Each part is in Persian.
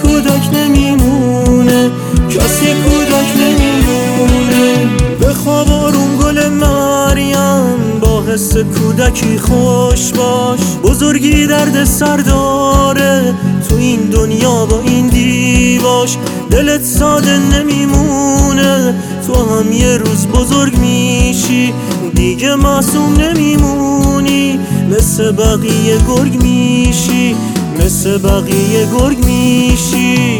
کودک نمیمونه، کسی کودک نمیمونه. بخواب آروم گل مریم، با حس کودکی خوش باش. بزرگی درد سر داره تو این دنیا با این دیواش. دلت ساده نمیمونه، تو هم یه روز بزرگ میشی، دیگه معصوم نمیمونی. مثل بقیه گرگ میشی، مثل بقیه گرگ میشی.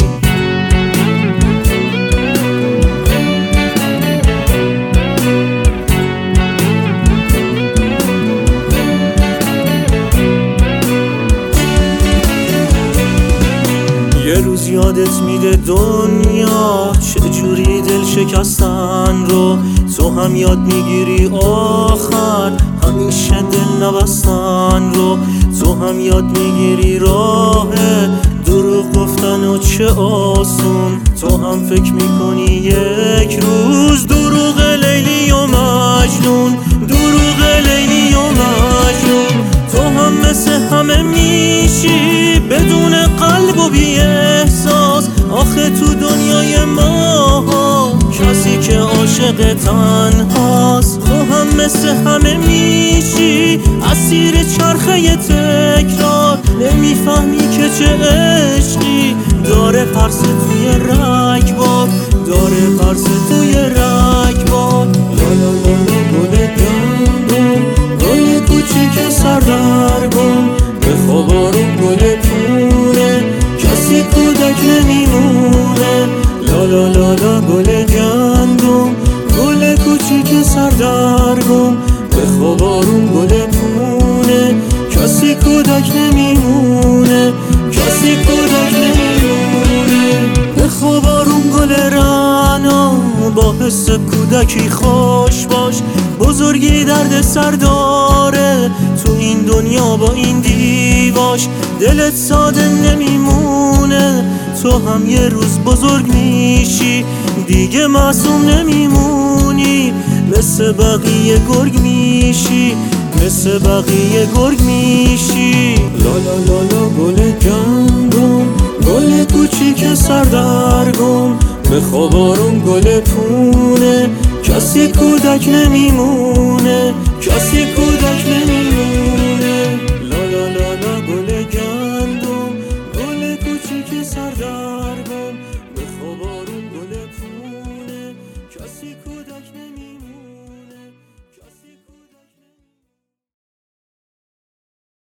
یه روز یادت میده دنیا چجوری دل شکستن رو، تو هم یاد میگیری آخر همیشه دل نبستن رو. تو هم یاد میگیری راه دروغ گفتن و چه آسون. تو هم فکر میکنی یک روز دروغ لیلی و مجنون، دروغ لیلی و مجنون. تو هم مثل همه میشی بدون قلب و بی احساس. آخه تو دنیای ما کسی که عاشق تنهاست. تو هم مثل همه میشی اسیر چرخه تکرار. نمیفهمی که چه عشقی داره پرسه توی رگبار، داره پرسه توی رگبار. لا لا لا لا گل گندم، گل کوچیک سردرگم. بخواب آروم گل پونه، کسی کودک نمیمونه. لا لا لا لا گل گندم، گل کوچیک سردرگم. بخواب آروم گل پونه، کسی کودک نمیمونه، کسی کودک نمیمونه. بخواب آروم گل رعنا، با حس کودکی خوش باش. بزرگی درد سر داره تو این دنیا با این دیواش. دلت ساده نمیمونه، تو هم یه روز بزرگ میشی، دیگه معصوم نمیمونی. مثل بقیه گرگ میشی، مثل بقیه گرگ میشی. لا لا لا لا گل گندم، گل کوچیک سردرگم. بخواب آروم گل پونه، کسی کودک نمیمونه،